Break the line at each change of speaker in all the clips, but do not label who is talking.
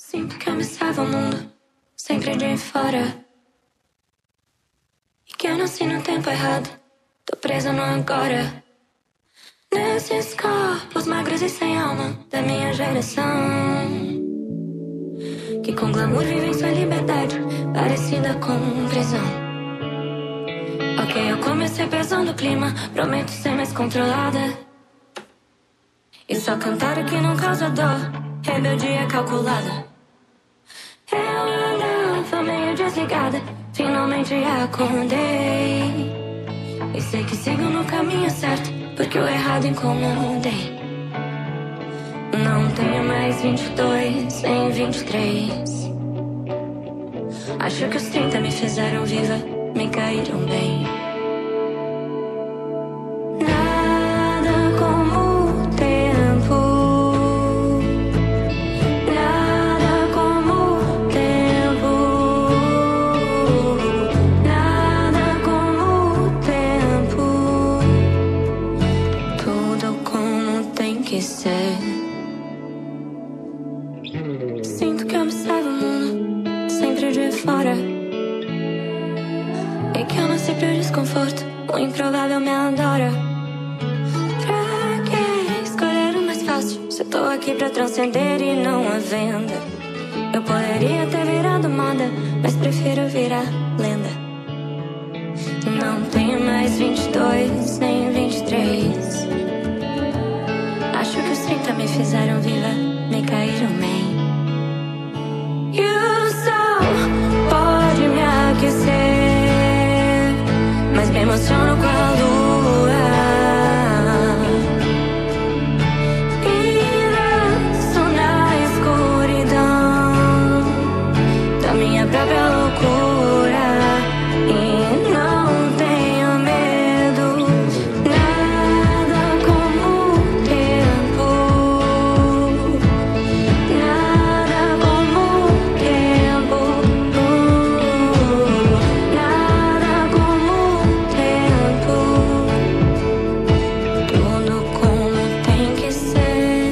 Sinto que eu observo o mundo, sempre de fora. E que eu nasci no tempo errado, tô presa no agora. Nesses corpos magros e sem alma da minha geração, que com glamour vivem sua liberdade, parecida com prisão. Ok, eu comecei pesando o clima, prometo ser mais controlada. E só cantar o que não causa dor, rebeldia calculada. Eu andava meio desligada, finalmente acordei. E sei que sigo no caminho certo, porque o errado incomodei. Não tenho mais 22, nem 23. Acho que os 30 me fizeram viva, me caíram bem. Nada como o tempo, nada como o tempo, nada como o tempo. Tudo como tem que ser. Sinto que observo o mundo, sempre de fora. E que eu nasci pro desconforto, o improvável me adora. Pra que escolher o mais fácil, se eu tô aqui pra transcender e não à venda? Eu poderia ter virado moda, mas prefiro virar lenda. Não tenho mais 22, nem 23. Acho que os 30 me fizeram viva, me caíram bem. E o sol pode me aquecer, mas me emociono com a lua. E danço na escuridão da minha própria loucura. E não tenho medo, nada como o tempo, nada como o tempo, nada como o tempo. Tudo como tem que ser.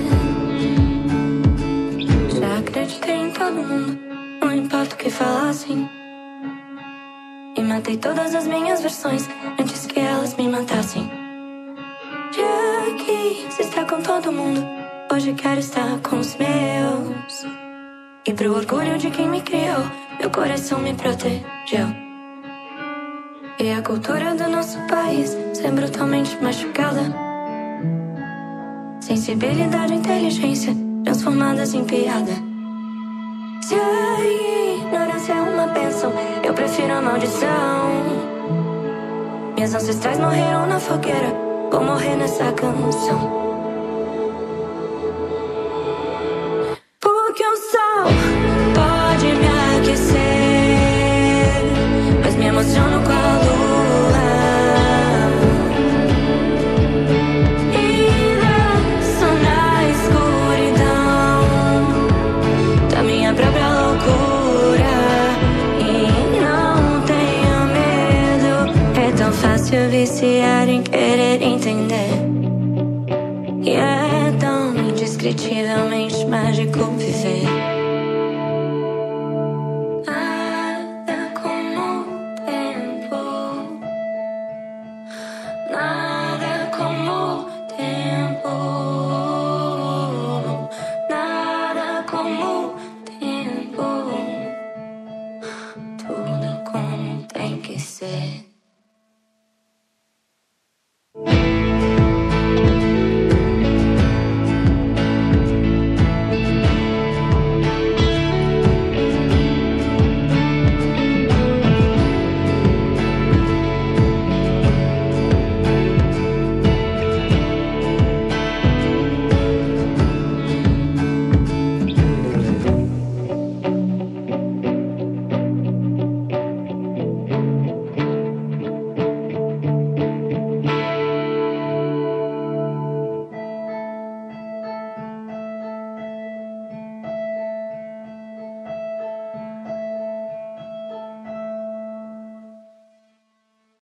Já acreditei em todo mundo, não importa o que falassem. E matei todas as minhas versões antes que elas me matassem. Já quis estar com todo mundo, hoje quero estar com os meus. E pro orgulho de quem me criou, meu coração me protegeu. E a cultura do nosso país ser brutalmente machucada. Sensibilidade e inteligência transformadas em piada. Se a ignorância é uma bênção, eu prefiro a maldição. Meus ancestrais morreram na fogueira, vou morrer nessa canção. Porque o sol pode me aquecer, mas me emociono com a lua. E danço na escuridão da minha própria loucura. E não tenho medo, é tão fácil viciar em querer entender.